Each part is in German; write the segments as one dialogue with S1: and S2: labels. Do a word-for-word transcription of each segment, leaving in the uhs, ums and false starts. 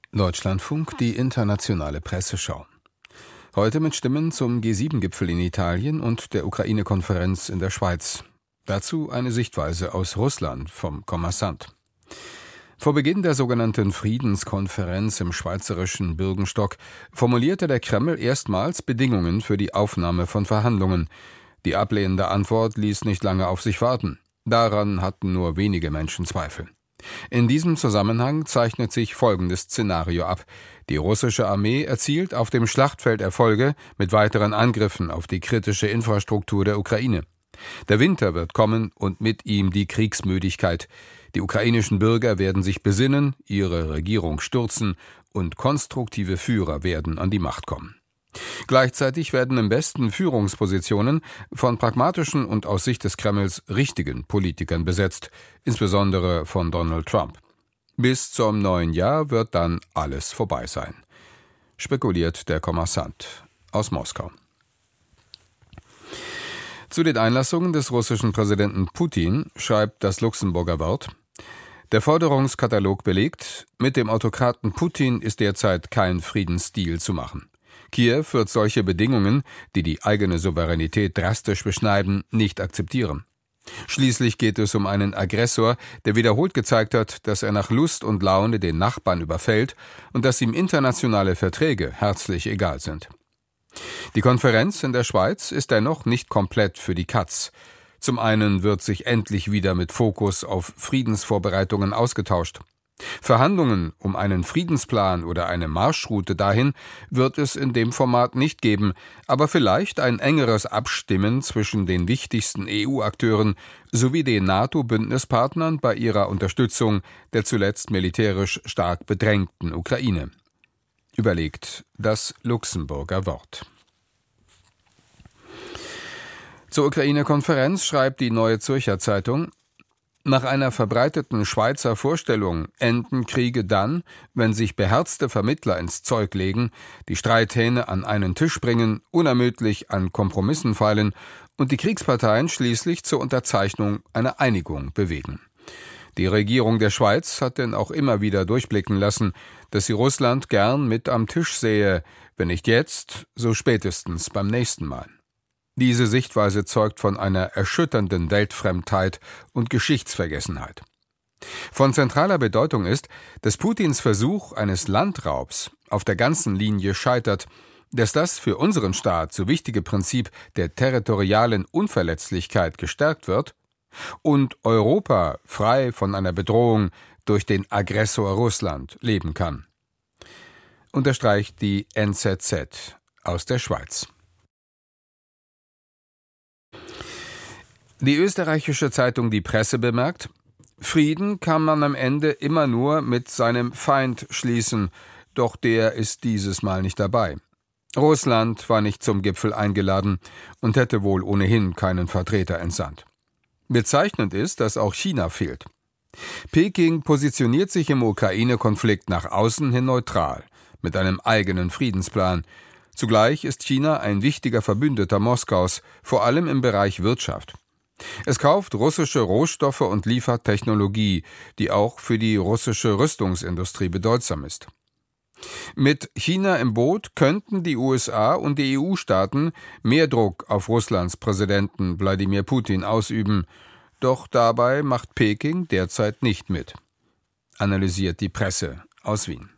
S1: Deutschlandfunk, die internationale Presseschau. Heute mit Stimmen zum G sieben Gipfel in Italien und der Ukraine-Konferenz in der Schweiz. Dazu eine Sichtweise aus Russland vom Kommersant. Vor Beginn der sogenannten Friedenskonferenz im schweizerischen Bürgenstock formulierte der Kreml erstmals Bedingungen für die Aufnahme von Verhandlungen. Die ablehnende Antwort ließ nicht lange auf sich warten. Daran hatten nur wenige Menschen Zweifel. In diesem Zusammenhang zeichnet sich folgendes Szenario ab. Die russische Armee erzielt auf dem Schlachtfeld Erfolge mit weiteren Angriffen auf die kritische Infrastruktur der Ukraine. Der Winter wird kommen und mit ihm die Kriegsmüdigkeit. Die ukrainischen Bürger werden sich besinnen, ihre Regierung stürzen und konstruktive Führer werden an die Macht kommen. Gleichzeitig werden im Westen Führungspositionen von pragmatischen und aus Sicht des Kremls richtigen Politikern besetzt, insbesondere von Donald Trump. Bis zum neuen Jahr wird dann alles vorbei sein, spekuliert der Kommersant aus Moskau. Zu den Einlassungen des russischen Präsidenten Putin schreibt das Luxemburger Wort: Der Forderungskatalog belegt, mit dem Autokraten Putin ist derzeit kein Friedensdeal zu machen. Kiew wird solche Bedingungen, die die eigene Souveränität drastisch beschneiden, nicht akzeptieren. Schließlich geht es um einen Aggressor, der wiederholt gezeigt hat, dass er nach Lust und Laune den Nachbarn überfällt und dass ihm internationale Verträge herzlich egal sind. Die Konferenz in der Schweiz ist dennoch nicht komplett für die Katz. Zum einen wird sich endlich wieder mit Fokus auf Friedensvorbereitungen ausgetauscht. Verhandlungen um einen Friedensplan oder eine Marschroute dahin wird es in dem Format nicht geben, aber vielleicht ein engeres Abstimmen zwischen den wichtigsten E U-Akteuren sowie den NATO-Bündnispartnern bei ihrer Unterstützung der zuletzt militärisch stark bedrängten Ukraine. Überlegt das Luxemburger Wort. Zur Ukraine-Konferenz schreibt die Neue Zürcher Zeitung: Nach einer verbreiteten Schweizer Vorstellung enden Kriege dann, wenn sich beherzte Vermittler ins Zeug legen, die Streithähne an einen Tisch bringen, unermüdlich an Kompromissen feilen und die Kriegsparteien schließlich zur Unterzeichnung einer Einigung bewegen. Die Regierung der Schweiz hat denn auch immer wieder durchblicken lassen, dass sie Russland gern mit am Tisch sähe, wenn nicht jetzt, so spätestens beim nächsten Mal. Diese Sichtweise zeugt von einer erschütternden Weltfremdheit und Geschichtsvergessenheit. Von zentraler Bedeutung ist, dass Putins Versuch eines Landraubs auf der ganzen Linie scheitert, dass das für unseren Staat so wichtige Prinzip der territorialen Unverletzlichkeit gestärkt wird und Europa frei von einer Bedrohung durch den Aggressor Russland leben kann. Unterstreicht die N Z Z aus der Schweiz. Die österreichische Zeitung Die Presse bemerkt: Frieden kann man am Ende immer nur mit seinem Feind schließen, doch der ist dieses Mal nicht dabei. Russland war nicht zum Gipfel eingeladen und hätte wohl ohnehin keinen Vertreter entsandt. Bezeichnend ist, dass auch China fehlt. Peking positioniert sich im Ukraine-Konflikt nach außen hin neutral, mit einem eigenen Friedensplan. Zugleich ist China ein wichtiger Verbündeter Moskaus, vor allem im Bereich Wirtschaft. Es kauft russische Rohstoffe und liefert Technologie, die auch für die russische Rüstungsindustrie bedeutsam ist. Mit China im Boot könnten die U S A und die E U-Staaten mehr Druck auf Russlands Präsidenten Wladimir Putin ausüben, doch dabei macht Peking derzeit nicht mit, analysiert die Presse aus Wien.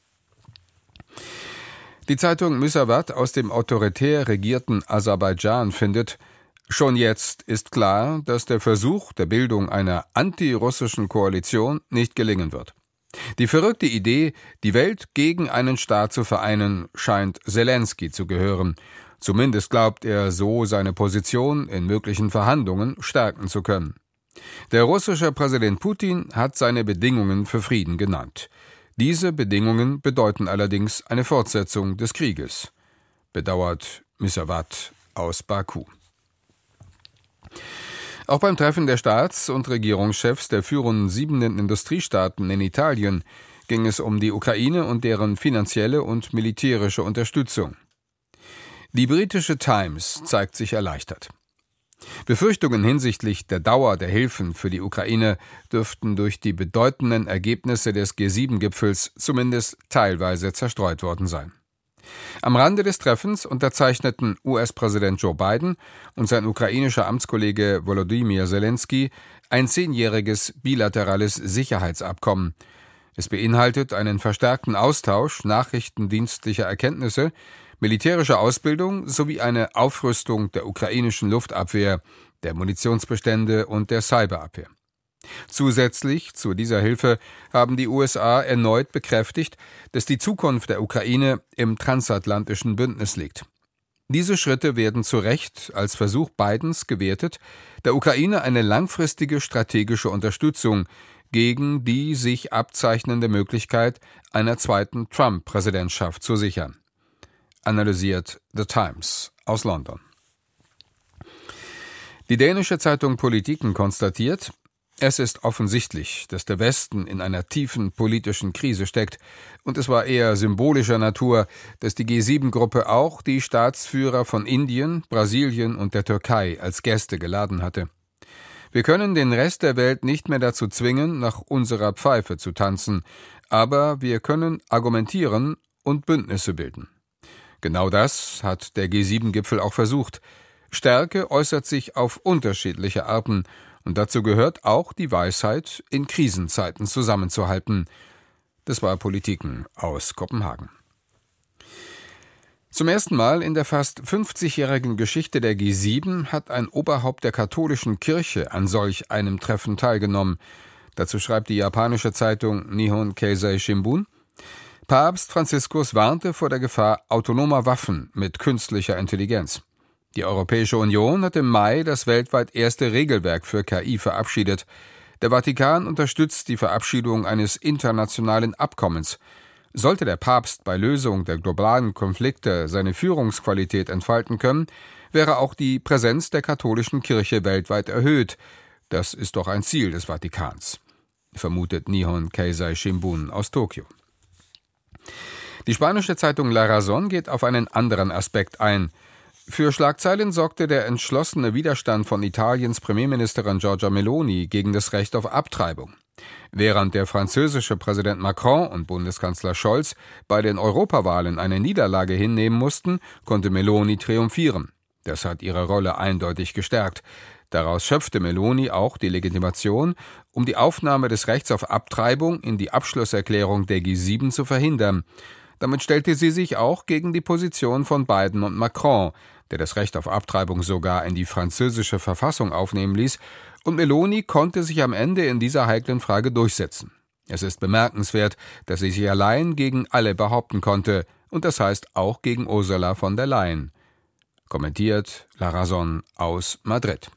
S1: Die Zeitung Müsavat aus dem autoritär regierten Aserbaidschan findet: Schon jetzt ist klar, dass der Versuch der Bildung einer antirussischen Koalition nicht gelingen wird. Die verrückte Idee, die Welt gegen einen Staat zu vereinen, scheint Selenskyj zu gehören. Zumindest glaubt er, so seine Position in möglichen Verhandlungen stärken zu können. Der russische Präsident Putin hat seine Bedingungen für Frieden genannt. Diese Bedingungen bedeuten allerdings eine Fortsetzung des Krieges, bedauert Müsavat aus Baku. Auch beim Treffen der Staats- und Regierungschefs der führenden sieben Industriestaaten in Italien ging es um die Ukraine und deren finanzielle und militärische Unterstützung. Die britische Times zeigt sich erleichtert. Befürchtungen hinsichtlich der Dauer der Hilfen für die Ukraine dürften durch die bedeutenden Ergebnisse des G sieben Gipfels zumindest teilweise zerstreut worden sein. Am Rande des Treffens unterzeichneten U S-Präsident Joe Biden und sein ukrainischer Amtskollege Volodymyr Zelensky ein zehnjähriges bilaterales Sicherheitsabkommen. Es beinhaltet einen verstärkten Austausch nachrichtendienstlicher Erkenntnisse, militärische Ausbildung sowie eine Aufrüstung der ukrainischen Luftabwehr, der Munitionsbestände und der Cyberabwehr. Zusätzlich zu dieser Hilfe haben die U S A erneut bekräftigt, dass die Zukunft der Ukraine im transatlantischen Bündnis liegt. Diese Schritte werden zu Recht als Versuch Bidens gewertet, der Ukraine eine langfristige strategische Unterstützung gegen die sich abzeichnende Möglichkeit einer zweiten Trump-Präsidentschaft zu sichern. Analysiert The Times aus London. Die dänische Zeitung Politiken konstatiert, es ist offensichtlich, dass der Westen in einer tiefen politischen Krise steckt, und es war eher symbolischer Natur, dass die G sieben Gruppe auch die Staatsführer von Indien, Brasilien und der Türkei als Gäste geladen hatte. Wir können den Rest der Welt nicht mehr dazu zwingen, nach unserer Pfeife zu tanzen, aber wir können argumentieren und Bündnisse bilden. Genau das hat der G sieben Gipfel auch versucht. Stärke äußert sich auf unterschiedliche Arten, und dazu gehört auch die Weisheit, in Krisenzeiten zusammenzuhalten. Das war Politiken aus Kopenhagen. Zum ersten Mal in der fast fünfzigjährigen Geschichte der G sieben hat ein Oberhaupt der katholischen Kirche an solch einem Treffen teilgenommen. Dazu schreibt die japanische Zeitung Nihon Keizai Shimbun: Papst Franziskus warnte vor der Gefahr autonomer Waffen mit künstlicher Intelligenz. Die Europäische Union hat im Mai das weltweit erste Regelwerk für K I verabschiedet. Der Vatikan unterstützt die Verabschiedung eines internationalen Abkommens. Sollte der Papst bei Lösung der globalen Konflikte seine Führungsqualität entfalten können, wäre auch die Präsenz der katholischen Kirche weltweit erhöht. Das ist doch ein Ziel des Vatikans, vermutet Nihon Keizai Shimbun aus Tokio. Die spanische Zeitung La Razón geht auf einen anderen Aspekt ein. Für Schlagzeilen sorgte der entschlossene Widerstand von Italiens Premierministerin Giorgia Meloni gegen das Recht auf Abtreibung. Während der französische Präsident Macron und Bundeskanzler Scholz bei den Europawahlen eine Niederlage hinnehmen mussten, konnte Meloni triumphieren. Das hat ihre Rolle eindeutig gestärkt. Daraus schöpfte Meloni auch die Legitimation, um die Aufnahme des Rechts auf Abtreibung in die Abschlusserklärung der G sieben zu verhindern. Damit stellte sie sich auch gegen die Position von Biden und Macron, der das Recht auf Abtreibung sogar in die französische Verfassung aufnehmen ließ, und Meloni konnte sich am Ende in dieser heiklen Frage durchsetzen. Es ist bemerkenswert, dass sie sich allein gegen alle behaupten konnte, und das heißt auch gegen Ursula von der Leyen. Kommentiert La Razón aus Madrid.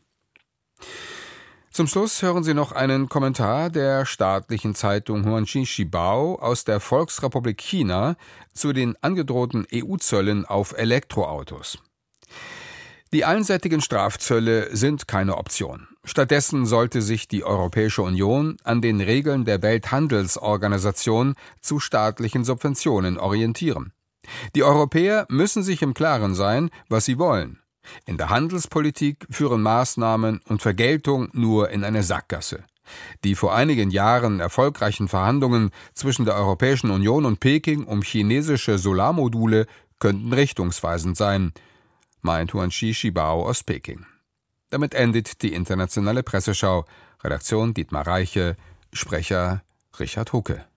S1: Zum Schluss hören Sie noch einen Kommentar der staatlichen Zeitung Huanxin Shibao aus der Volksrepublik China zu den angedrohten E U-Zöllen auf Elektroautos. Die einseitigen Strafzölle sind keine Option. Stattdessen sollte sich die Europäische Union an den Regeln der Welthandelsorganisation zu staatlichen Subventionen orientieren. Die Europäer müssen sich im Klaren sein, was sie wollen. In der Handelspolitik führen Maßnahmen und Vergeltung nur in eine Sackgasse. Die vor einigen Jahren erfolgreichen Verhandlungen zwischen der Europäischen Union und Peking um chinesische Solarmodule könnten richtungsweisend sein, meint Huanxin Shibao aus Peking. Damit endet die internationale Presseschau. Redaktion Dietmar Reiche, Sprecher Richard Hucke.